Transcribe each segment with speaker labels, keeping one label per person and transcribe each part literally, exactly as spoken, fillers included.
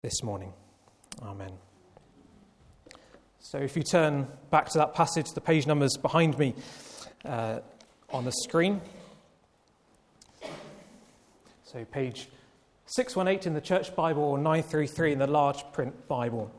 Speaker 1: this morning. Amen. So if you turn back to that passage, the page numbers behind me uh, on the screen. So page six one eight in the Church Bible or nine thirty-three in the large print Bible.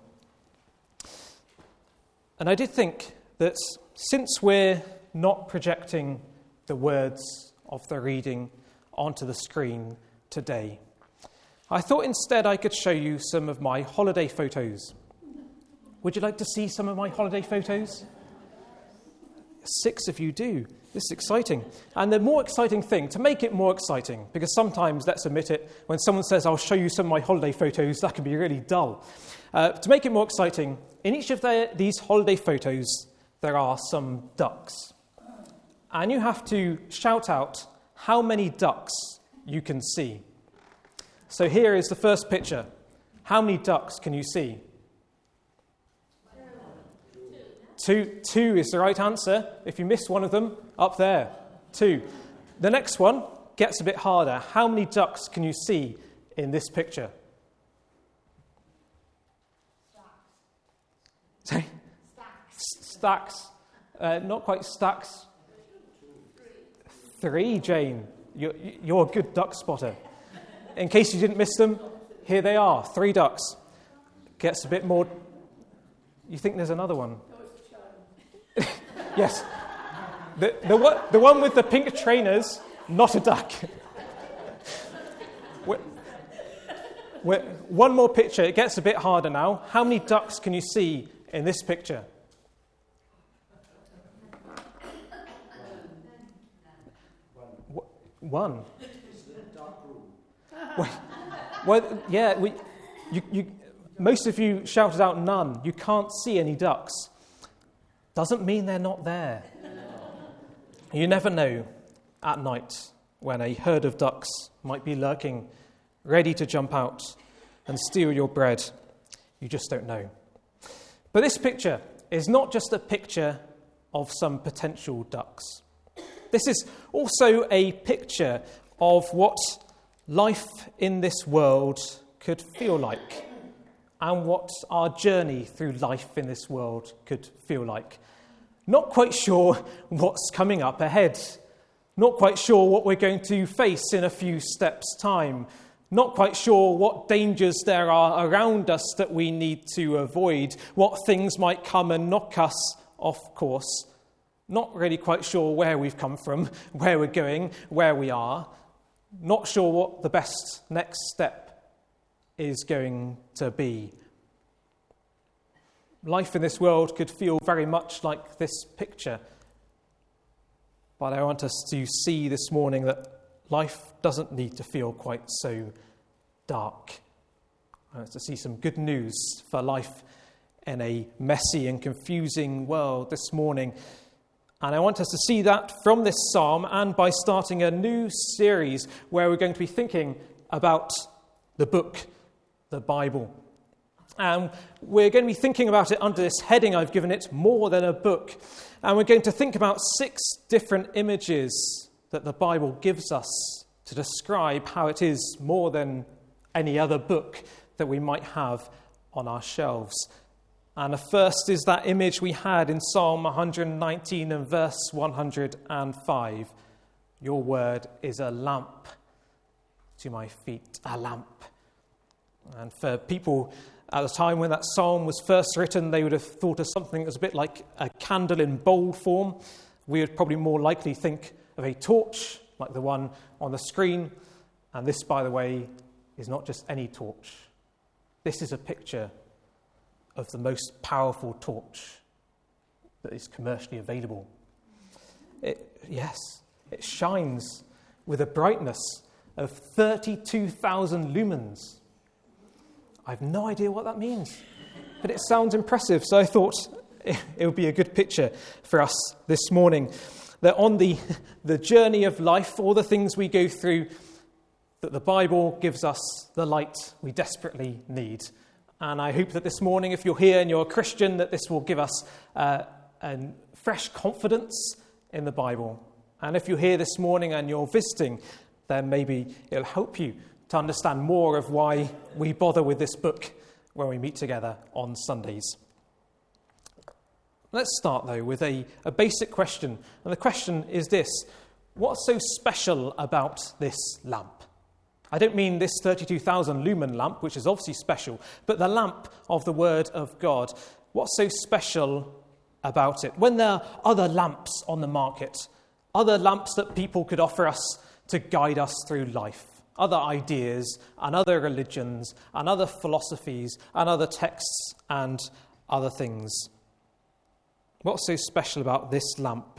Speaker 1: And I did think that since we're not projecting the words of the reading onto the screen today, I thought instead I could show you some of my holiday photos. Would you like to see some of my holiday photos? Six of you do. This is exciting. And the more exciting thing, to make it more exciting, because sometimes, let's admit it, when someone says, I'll show you some of my holiday photos, that can be really dull. Uh, to make it more exciting, in each of their, these holiday photos, there are some ducks. And you have to shout out how many ducks you can see. So here is the first picture. How many ducks can you see? Two. Two is the right answer. If you missed one of them, up there. Two. The next one gets a bit harder. How many ducks can you see in this picture? Stacks. Sorry? Stacks. Stacks. Uh, not quite stacks. Three, Jane. You're, you're a good duck spotter. In case you didn't miss them, here they are. Three ducks. Gets a bit more... You think there's another one? Yes. The, the, one, the one with the pink trainers, not a duck. we're, we're, one more picture. It gets a bit harder now. How many ducks can you see in this picture? One. Well, well, yeah, we, you, you, most of you shouted out none. You can't see any ducks. Doesn't mean they're not there. You never know at night when a herd of ducks might be lurking, ready to jump out and steal your bread. You just don't know. But this picture is not just a picture of some potential ducks. This is also a picture of what life in this world could feel like, and what our journey through life in this world could feel like. Not quite sure what's coming up ahead. Not quite sure what we're going to face in a few steps' time. Not quite sure what dangers there are around us that we need to avoid. What things might come and knock us off course. Not really quite sure where we've come from, where we're going, where we are. Not sure what the best next step is going to be. Life in this world could feel very much like this picture. But I want us to see this morning that life doesn't need to feel quite so dark. I want us to see some good news for life in a messy and confusing world this morning. And I want us to see that from this psalm and by starting a new series where we're going to be thinking about the book, the Bible. And we're going to be thinking about it under this heading I've given it, More Than a Book. And we're going to think about six different images that the Bible gives us to describe how it is more than any other book that we might have on our shelves. And the first is that image we had in Psalm one nineteen and verse one oh five. Your word is a lamp to my feet, a lamp. And for people at the time when that psalm was first written, they would have thought of something that was a bit like a candle in bowl form. We would probably more likely think of a torch, like the one on the screen. And this, by the way, is not just any torch. This is a picture of the most powerful torch that is commercially available. It, yes, it shines with a brightness of thirty-two thousand lumens. I have no idea what that means, but it sounds impressive, so I thought it, it would be a good picture for us this morning, that on the, the journey of life, all the things we go through, that the Bible gives us the light we desperately need. And I hope that this morning, if you're here and you're a Christian, that this will give us uh, a fresh confidence in the Bible. And if you're here this morning and you're visiting, then maybe it'll help you to understand more of why we bother with this book when we meet together on Sundays. Let's start, though, with a, a basic question. And the question is this: what's so special about this lamp? I don't mean this thirty-two thousand lumen lamp, which is obviously special, but the lamp of the Word of God. What's so special about it? When there are other lamps on the market, other lamps that people could offer us to guide us through life, other ideas and other religions and other philosophies and other texts and other things. What's so special about this lamp?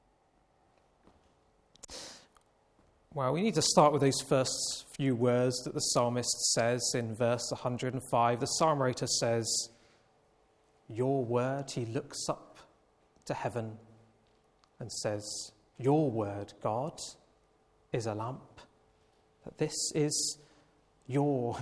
Speaker 1: Well, we need to start with those first few words that the psalmist says in verse one hundred five. The psalm writer says, "Your word," he looks up to heaven and says, "Your word, God, is a lamp." That this is your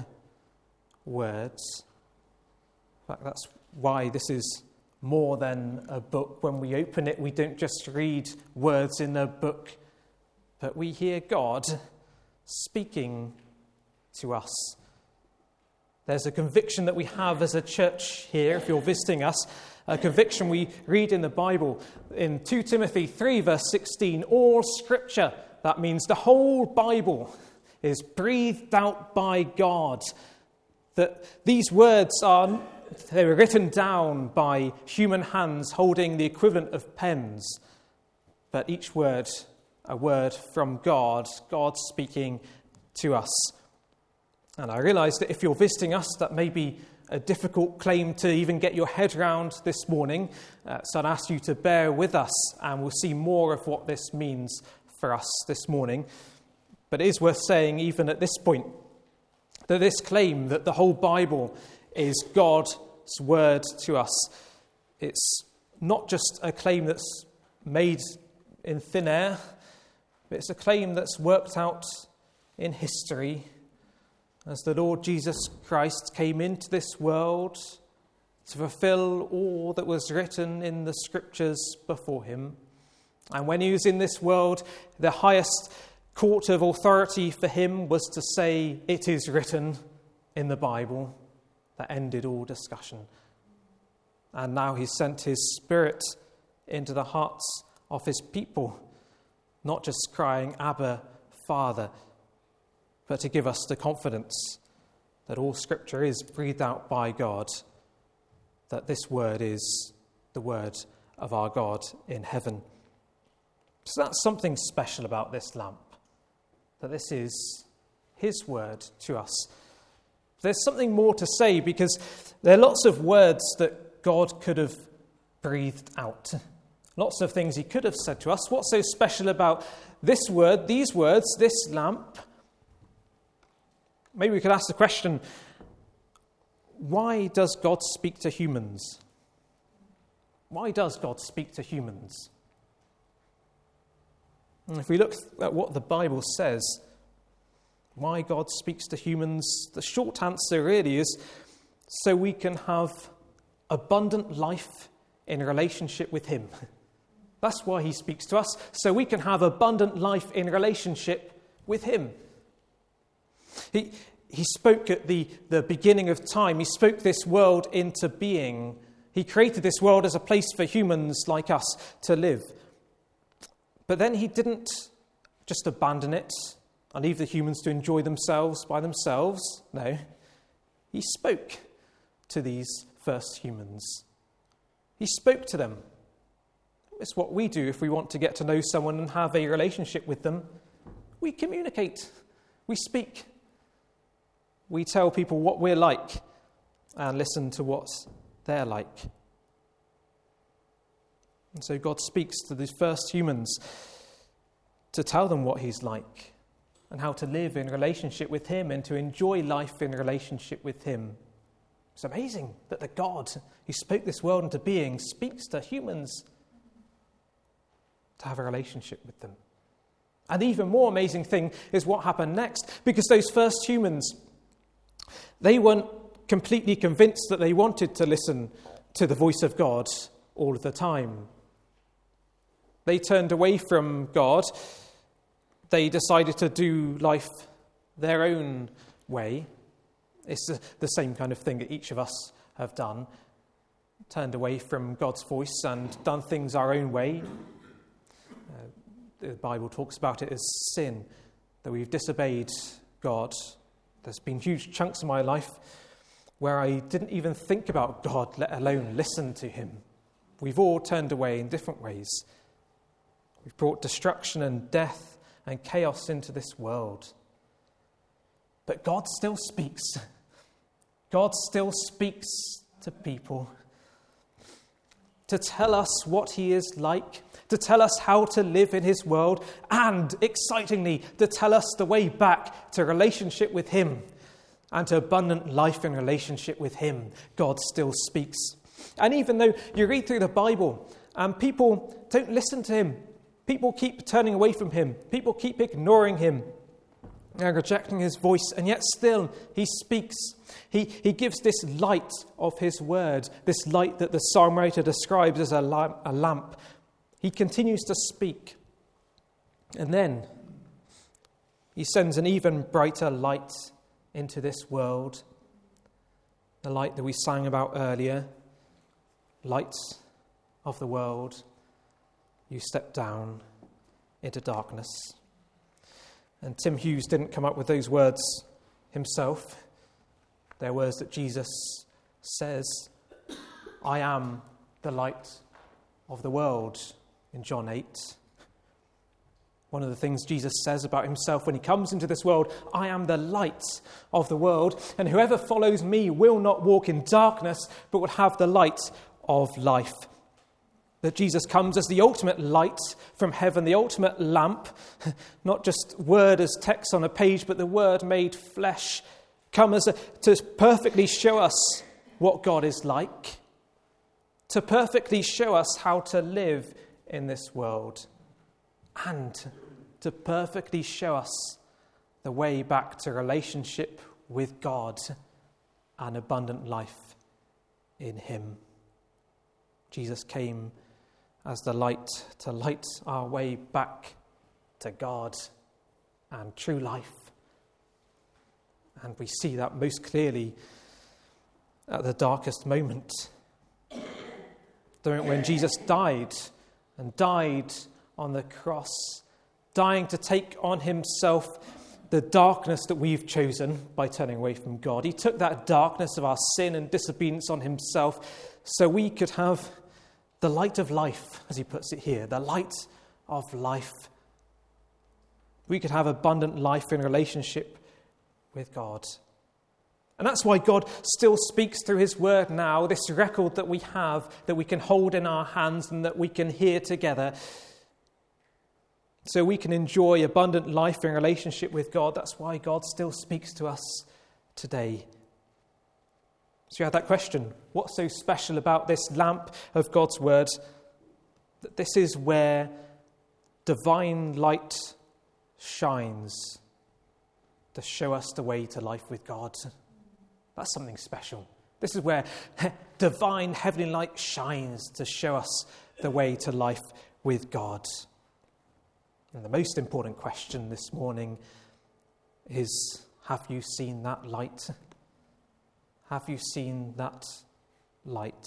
Speaker 1: words. In fact, that's why this is more than a book. When we open it, we don't just read words in a book, but we hear God speaking to us. There's a conviction that we have as a church here, if you're visiting us, a conviction we read in the Bible. In Second Timothy three, verse sixteen, all Scripture, that means the whole Bible, is breathed out by God. That these words are, they were written down by human hands holding the equivalent of pens. But each word, a word from God, God speaking to us. And I realise that if you're visiting us, that may be a difficult claim to even get your head round this morning. Uh, so I'd ask you to bear with us, and we'll see more of what this means for us this morning. But it is worth saying, even at this point, that this claim that the whole Bible is God's word to us, it's not just a claim that's made in thin air, but it's a claim that's worked out in history as the Lord Jesus Christ came into this world to fulfill all that was written in the Scriptures before him. And when he was in this world, the highest court of authority for him was to say, "It is written" in the Bible. That ended all discussion. And now he's sent his Spirit into the hearts of his people, not just crying, "Abba, Father," but to give us the confidence that all Scripture is breathed out by God, that this word is the word of our God in heaven. So that's something special about this lamp, that this is his word to us. There's something more to say, because there are lots of words that God could have breathed out. Lots of things he could have said to us. What's so special about this word, these words, this lamp? Maybe we could ask the question, why does God speak to humans? Why does God speak to humans? And if we look at what the Bible says, why God speaks to humans, the short answer really is so we can have abundant life in relationship with him. That's why he speaks to us, so we can have abundant life in relationship with him. He, he spoke at the, the beginning of time. He spoke this world into being. He created this world as a place for humans like us to live. But then he didn't just abandon it and leave the humans to enjoy themselves by themselves. No, he spoke to these first humans. He spoke to them. It's what we do if we want to get to know someone and have a relationship with them. We communicate. We speak. We tell people what we're like and listen to what they're like. And so God speaks to these first humans to tell them what he's like and how to live in relationship with him and to enjoy life in relationship with him. It's amazing that the God who spoke this world into being speaks to humans to have a relationship with them. And the even more amazing thing is what happened next, because those first humans, they weren't completely convinced that they wanted to listen to the voice of God all of the time. They turned away from God. They decided to do life their own way. It's the, the same kind of thing that each of us have done, turned away from God's voice and done things our own way. Uh, the Bible talks about it as sin, that we've disobeyed God. There's been huge chunks of my life where I didn't even think about God, let alone listen to him. We've all turned away in different ways. We've brought destruction and death and chaos into this world. But God still speaks. God still speaks to people to tell us what he is like, to tell us how to live in his world, and, excitingly, to tell us the way back to relationship with him and to abundant life in relationship with him. God still speaks. And even though you read through the Bible and people don't listen to him, people keep turning away from him, people keep ignoring him and rejecting his voice, and yet still he speaks. He, he gives this light of his word, this light that the psalm writer describes as a lamp, a lamp. He continues to speak. And then he sends an even brighter light into this world, the light that we sang about earlier. Light of the world, you step down into darkness. And Tim Hughes didn't come up with those words himself. They're words that Jesus says, I am the light of the world, in John eight. One of the things Jesus says about himself when he comes into this world, I am the light of the world, and whoever follows me will not walk in darkness, but will have the light of life. That Jesus comes as the ultimate light from heaven, the ultimate lamp, not just word as text on a page, but the word made flesh, come as a, to perfectly show us what God is like, to perfectly show us how to live in this world, and to perfectly show us the way back to relationship with God and abundant life in him. Jesus came as the light to light our way back to God and true life. And we see that most clearly at the darkest moment. The moment when Jesus died and died on the cross, dying to take on himself the darkness that we've chosen by turning away from God. He took that darkness of our sin and disobedience on himself so we could have the light of life, as he puts it here, the light of life. We could have abundant life in relationship with God. And that's why God still speaks through his word now, this record that we have, that we can hold in our hands and that we can hear together. So we can enjoy abundant life in relationship with God. That's why God still speaks to us today. So you had that question, what's so special about this lamp of God's word? That this is where divine light shines to show us the way to life with God. That's something special. This is where divine heavenly light shines to show us the way to life with God. And the most important question this morning is, have you seen that light? Have you seen that light?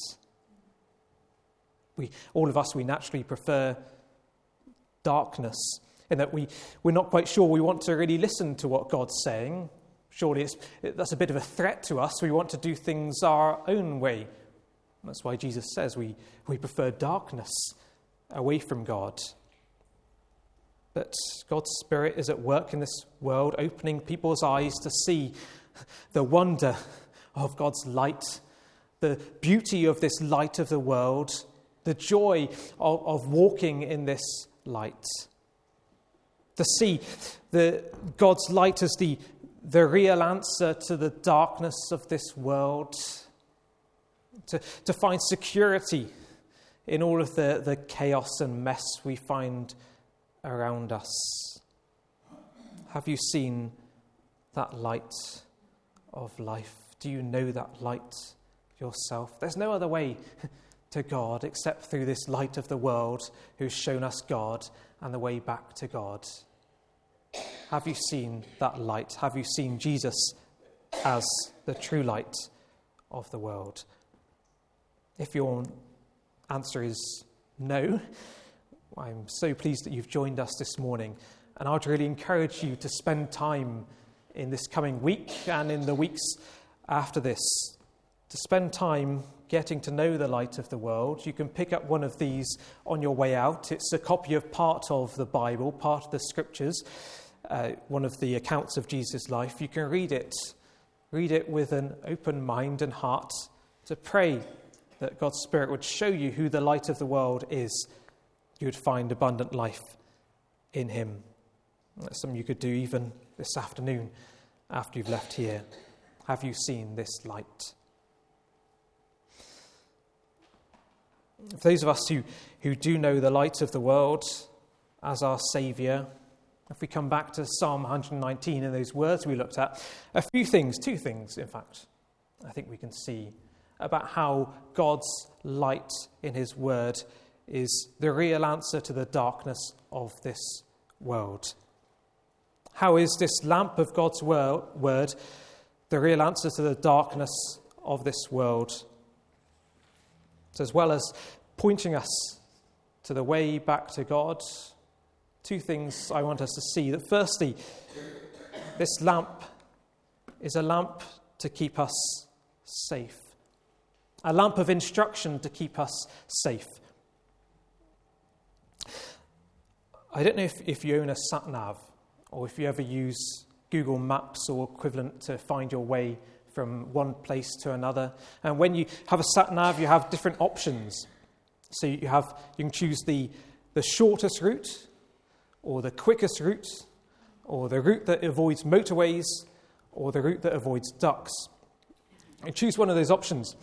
Speaker 1: We, all of us, we naturally prefer darkness in that we, we're not quite sure we want to really listen to what God's saying. Surely it's, that's a bit of a threat to us. We want to do things our own way. That's why Jesus says we, we prefer darkness away from God. But God's Spirit is at work in this world, opening people's eyes to see the wonder of God's light, the beauty of this light of the world, the joy of, of walking in this light. To see the God's light as the, the real answer to the darkness of this world. To, to find security in all of the, the chaos and mess we find around us. Have you seen that light of life? Do you know that light yourself? There's no other way to God except through this light of the world who's shown us God and the way back to God. Have you seen that light? Have you seen Jesus as the true light of the world? If your answer is no, I'm so pleased that you've joined us this morning, and I'd really encourage you to spend time in this coming week and in the weeks after this, to spend time getting to know the light of the world. You can pick up one of these on your way out. It's a copy of part of the Bible, part of the Scriptures, uh, one of the accounts of Jesus' life. You can read it, read it with an open mind and heart, to pray that God's Spirit would show you who the light of the world is. You would find abundant life in him. That's something you could do even this afternoon after you've left here. Have you seen this light? For those of us who, who do know the light of the world as our Saviour, if we come back to Psalm one nineteen and those words we looked at, a few things, two things in fact, I think we can see about how God's light in his word is the real answer to the darkness of this world. How is this lamp of God's word the real answer to the darkness of this world? So as well as pointing us to the way back to God, two things I want us to see. That firstly, this lamp is a lamp to keep us safe. A lamp of instruction to keep us safe. I don't know if, if you own a sat-nav or if you ever use Google Maps or equivalent to find your way from one place to another. And when you have a sat-nav, you have different options. So you have you can choose the, the shortest route or the quickest route or the route that avoids motorways or the route that avoids ducks. You choose one of those options.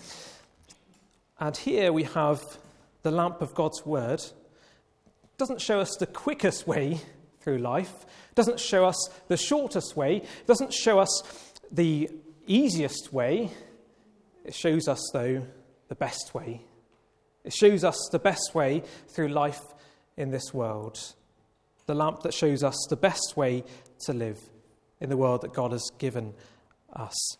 Speaker 1: And here we have the lamp of God's word. It doesn't show us the quickest way through life. It doesn't show us the shortest way. It doesn't show us the easiest way. It shows us, though, the best way. It shows us the best way through life in this world. The lamp that shows us the best way to live in the world that God has given us.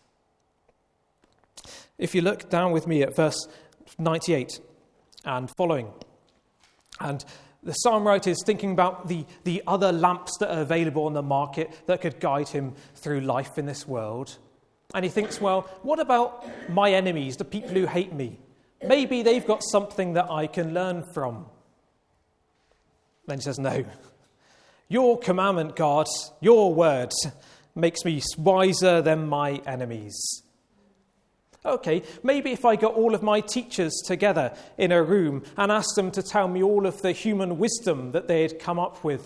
Speaker 1: If you look down with me at verse ninety-eight and following, and the psalm writer is thinking about the, the other lamps that are available on the market that could guide him through life in this world. And he thinks, well, what about my enemies, the people who hate me? Maybe they've got something that I can learn from. Then he says, no. Your commandment, God, your word, makes me wiser than my enemies. Okay, maybe if I got all of my teachers together in a room and asked them to tell me all of the human wisdom that they had come up with.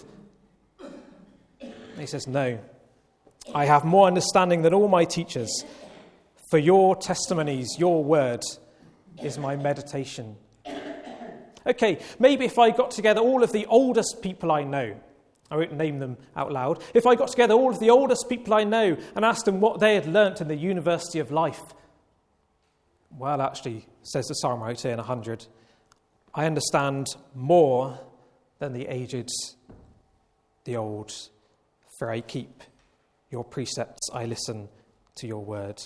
Speaker 1: And he says, no. I have more understanding than all my teachers. For your testimonies, your word, is my meditation. Okay, maybe if I got together all of the oldest people I know, I won't name them out loud, if I got together all of the oldest people I know and asked them what they had learnt in the University of Life, well, actually, says the psalm writer in one hundred, I understand more than the aged, the old, for I keep your precepts, I listen to your word.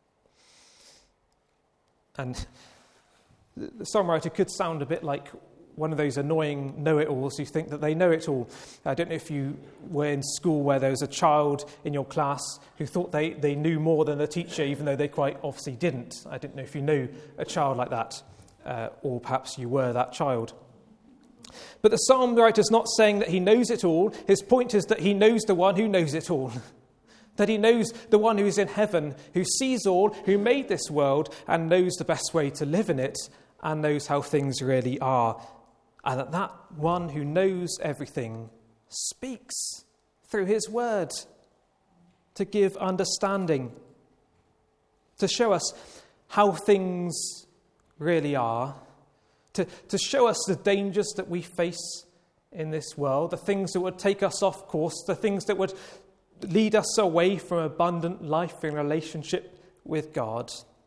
Speaker 1: And the psalm writer could sound a bit like one of those annoying know-it-alls who think that they know it all. I don't know if you were in school where there was a child in your class who thought they, they knew more than the teacher, even though they quite obviously didn't. I didn't know if you knew a child like that, uh, or perhaps you were that child. But the psalm writer's not saying that he knows it all. His point is that he knows the one who knows it all. That he knows the one who is in heaven, who sees all, who made this world, and knows the best way to live in it, and knows how things really are. And that that one who knows everything speaks through his word to give understanding, to show us how things really are, to, to show us the dangers that we face in this world, the things that would take us off course, the things that would lead us away from abundant life in relationship with God.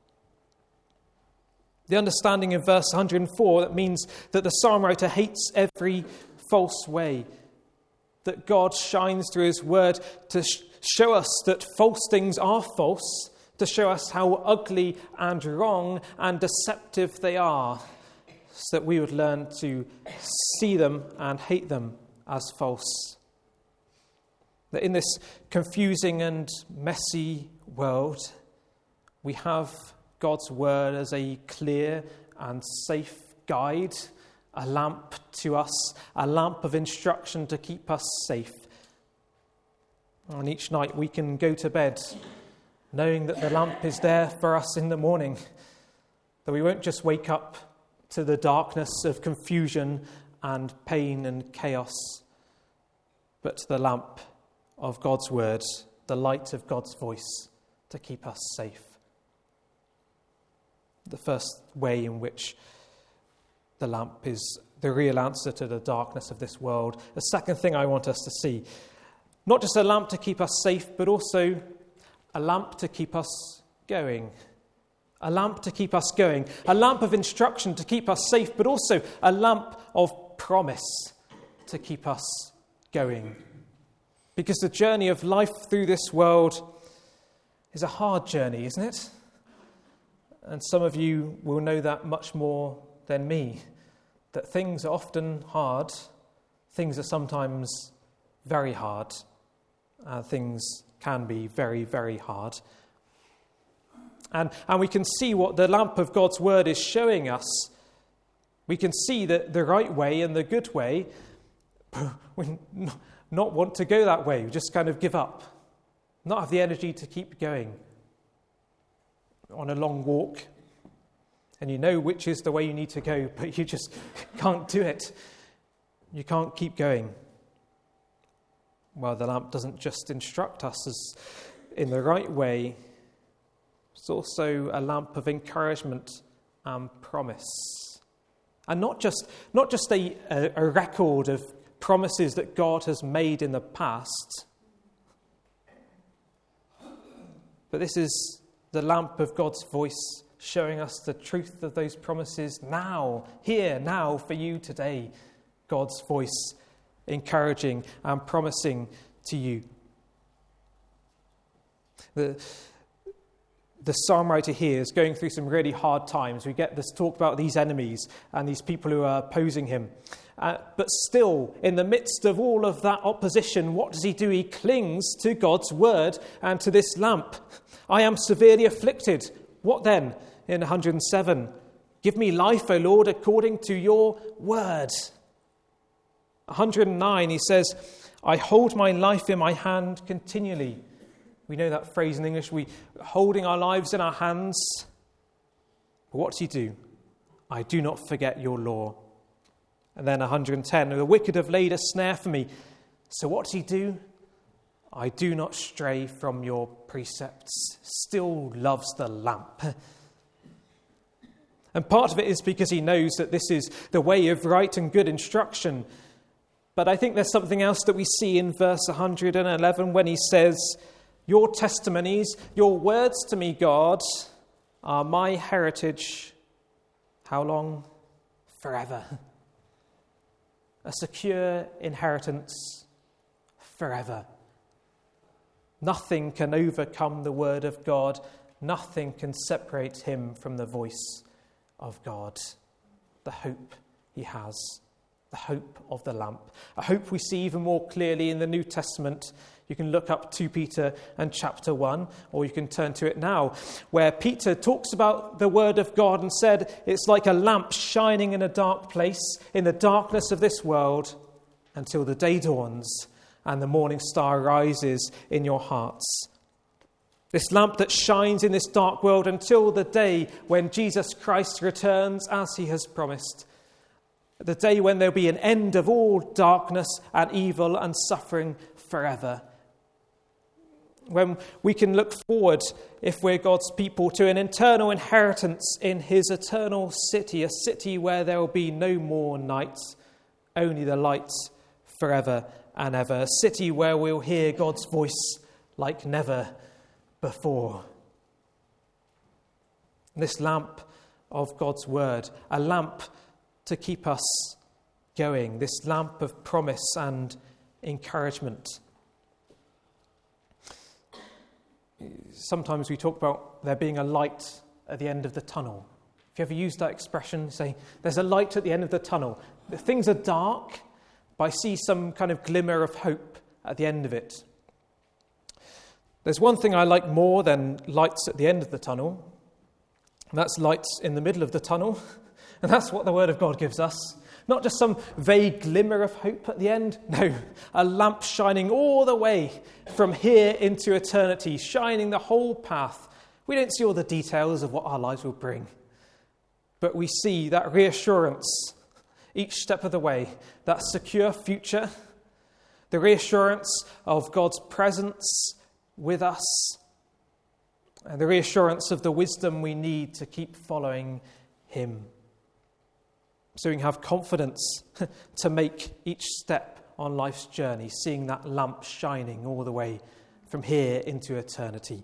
Speaker 1: The understanding in verse one hundred four, that means that the psalm writer hates every false way. that God shines through his word to sh- show us that false things are false, to show us how ugly and wrong and deceptive they are, so that we would learn to see them and hate them as false. That in this confusing and messy world, we have God's word as a clear and safe guide, a lamp to us, a lamp of instruction to keep us safe. And each night we can go to bed knowing that the lamp is there for us in the morning, that we won't just wake up to the darkness of confusion and pain and chaos, but to the lamp of God's word, the light of God's voice to keep us safe. The first way in which the lamp is the real answer to the darkness of this world. The second thing I want us to see, not just a lamp to keep us safe, but also a lamp to keep us going. A lamp to keep us going. A lamp of instruction to keep us safe, but also a lamp of promise to keep us going. Because the journey of life through this world is a hard journey, isn't it? And some of you will know that much more than me, that things are often hard, things are sometimes very hard, and things can be very, very hard. And, and we can see what the lamp of God's word is showing us. We can see that the right way and the good way, we not want to go that way, we just kind of give up, not have the energy to keep going. On a long walk, and you know which is the way you need to go, but you just can't do it. You can't keep going. Well, the lamp doesn't just instruct us as in the right way, it's also a lamp of encouragement and promise. And not just not just a, a, a record of promises that God has made in the past, but this is the lamp of God's voice showing us the truth of those promises now, here, now, for you today. God's voice encouraging and promising to you. The, the psalm writer here is going through some really hard times. We get this talk about these enemies and these people who are opposing him. Uh, but still, in the midst of all of that opposition, what does he do? He clings to God's word and to this lamp. I am severely afflicted. What then? In one hundred seven, give me life, O Lord, according to your word. one hundred nine, he says, I hold my life in my hand continually. We know that phrase in English, we holding our lives in our hands. But what does he do? I do not forget your law. And then one hundred ten, the wicked have laid a snare for me. So what does he do? I do not stray from your precepts. Still loves the lamp. And part of it is because he knows that this is the way of right and good instruction. But I think there's something else that we see in verse one hundred eleven when he says, your testimonies, your words to me, God, are my heritage. How long? Forever. A secure inheritance forever. Nothing can overcome the word of God. Nothing can separate him from the voice of God. The hope he has. The hope of the lamp. A hope we see even more clearly in the New Testament. You can look up Second Peter and chapter one, or you can turn to it now, where Peter talks about the word of God and said it's like a lamp shining in a dark place, in the darkness of this world, until the day dawns and the morning star rises in your hearts. This lamp that shines in this dark world until the day when Jesus Christ returns as he has promised. The day when there'll be an end of all darkness and evil and suffering forever. When we can look forward, if we're God's people, to an eternal inheritance in his eternal city, a city where there will be no more night, only the light forever and ever. A city where we'll hear God's voice like never before. This lamp of God's word, a lamp to keep us going, this lamp of promise and encouragement. Sometimes we talk about there being a light at the end of the tunnel. If you ever use that expression, say, there's a light at the end of the tunnel. Things are dark, but I see some kind of glimmer of hope at the end of it. There's one thing I like more than lights at the end of the tunnel, and that's lights in the middle of the tunnel. And that's what the Word of God gives us. Not just some vague glimmer of hope at the end. No, a lamp shining all the way from here into eternity, shining the whole path. We don't see all the details of what our lives will bring, but we see that reassurance each step of the way, that secure future, the reassurance of God's presence with us, and the reassurance of the wisdom we need to keep following him. So we can have confidence to make each step on life's journey, seeing that lamp shining all the way from here into eternity.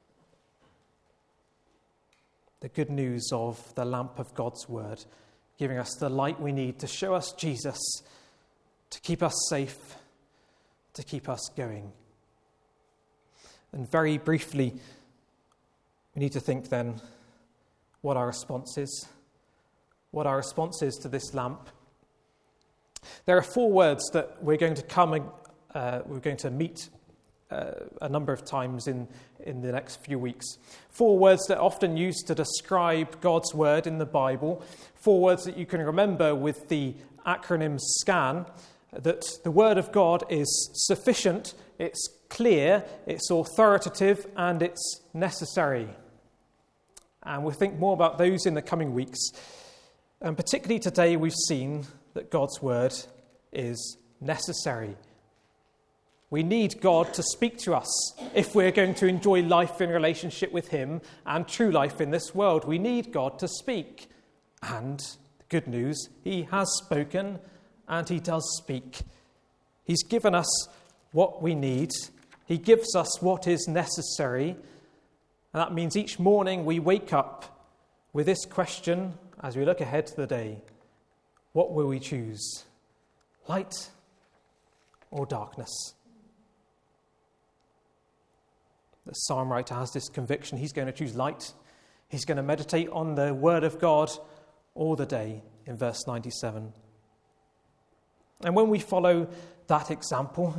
Speaker 1: The good news of the lamp of God's word, giving us the light we need to show us Jesus, to keep us safe, to keep us going. And very briefly, we need to think then what our response is. What our response is to this lamp. There are four words that we're going to come and uh, we're going to meet uh, a number of times in, in the next few weeks. Four words that are often used to describe God's word in the Bible. Four words that you can remember with the acronym SCAN. That the word of God is sufficient, it's clear, it's authoritative, and it's necessary. And we'll think more about those in the coming weeks. And particularly today, we've seen that God's word is necessary. We need God to speak to us if we're going to enjoy life in relationship with him and true life in this world. We need God to speak. And the good news, he has spoken and he does speak. He's given us what we need. He gives us what is necessary. And that means each morning we wake up with this question as we look ahead to the day. What will we choose? Light or darkness? The psalm writer has this conviction. He's going to choose light. He's going to meditate on the word of God all the day in verse ninety-seven. And when we follow that example,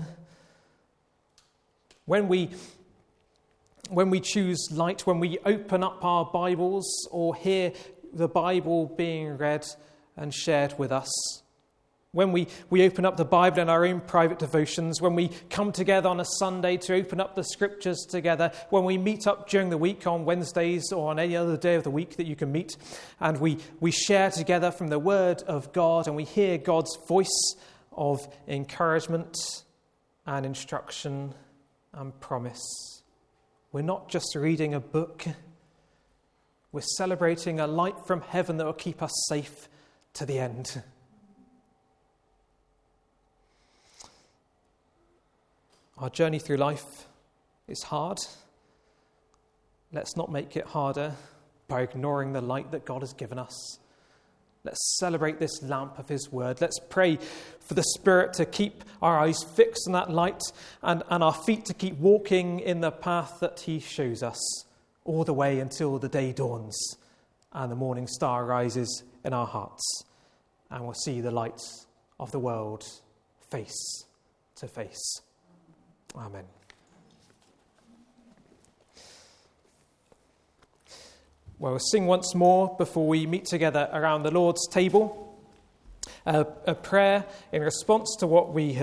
Speaker 1: when we when we choose light, when we open up our Bibles or hear the Bible being read and shared with us, when we, we open up the Bible in our own private devotions, when we come together on a Sunday to open up the scriptures together, when we meet up during the week on Wednesdays or on any other day of the week that you can meet, and we, we share together from the Word of God and we hear God's voice of encouragement and instruction and promise. We're not just reading a book. We're celebrating a light from heaven that will keep us safe to the end. Our journey through life is hard. Let's not make it harder by ignoring the light that God has given us. Let's celebrate this lamp of his word. Let's pray for the Spirit to keep our eyes fixed on that light and, and our feet to keep walking in the path that he shows us all the way until the day dawns and the morning star rises in our hearts and we'll see the light of the world face to face. Amen. Well, we'll sing once more before we meet together around the Lord's table. Uh, a prayer in response to what we